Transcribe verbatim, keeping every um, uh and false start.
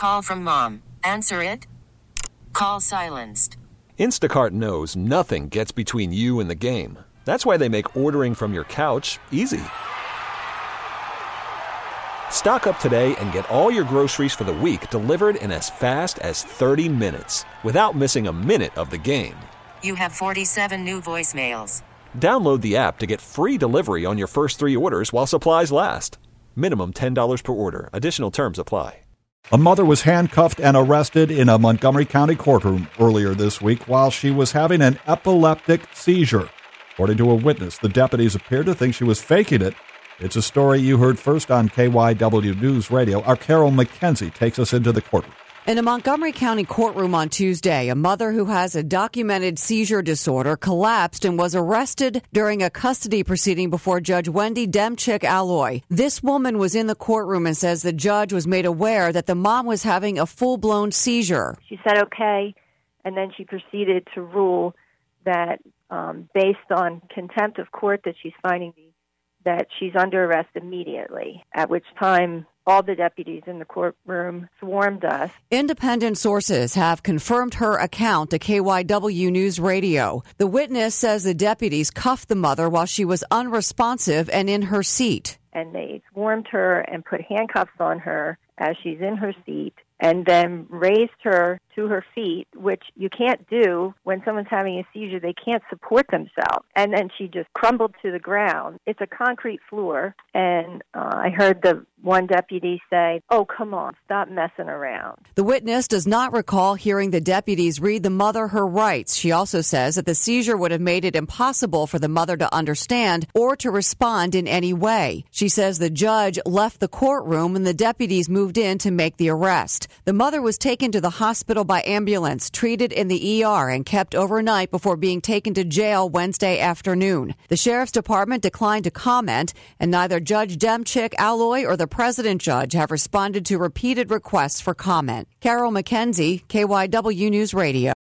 Call from mom. Answer it. Call silenced. Instacart knows nothing gets between you and the game. That's why they make ordering from your couch easy. Stock up today and get all your groceries for the week delivered in as fast as thirty minutes without missing a minute of the game. You have forty-seven new voicemails. Download the app to get free delivery on your first three orders while supplies last. Minimum ten dollars per order. Additional terms apply. A mother was handcuffed and arrested in a Montgomery County courtroom earlier this week while she was having an epileptic seizure. According to a witness, the deputies appeared to think she was faking it. It's a story you heard first on K Y W News Radio. Our Carol McKenzie takes us into the courtroom. In a Montgomery County courtroom on Tuesday, a mother who has a documented seizure disorder collapsed and was arrested during a custody proceeding before Judge Wendy Demchick Alloy. This woman was in the courtroom and says the judge was made aware that the mom was having a full-blown seizure. She said okay, and then she proceeded to rule that um, based on contempt of court that she's finding that she's under arrest immediately, at which time all the deputies in the courtroom swarmed us. Independent sources have confirmed her account to K Y W News Radio. The witness says the deputies cuffed the mother while she was unresponsive and in her seat. And they swarmed her and put handcuffs on her as she's in her seat, and then raised her to her feet, which you can't do when someone's having a seizure. They can't support themselves. And then she just crumbled to the ground. It's a concrete floor, and uh, I heard the one deputy say, "Oh, come on, stop messing around." The witness does not recall hearing the deputies read the mother her rights. She also says that the seizure would have made it impossible for the mother to understand or to respond in any way. She says the judge left the courtroom and the deputies moved in to make the arrest. The mother was taken to the hospital by ambulance, treated in the E R, and kept overnight before being taken to jail Wednesday afternoon. The sheriff's department declined to comment, and neither Judge Demchick Alloy or the president judge have responded to repeated requests for comment. Carol McKenzie, K Y W News Radio.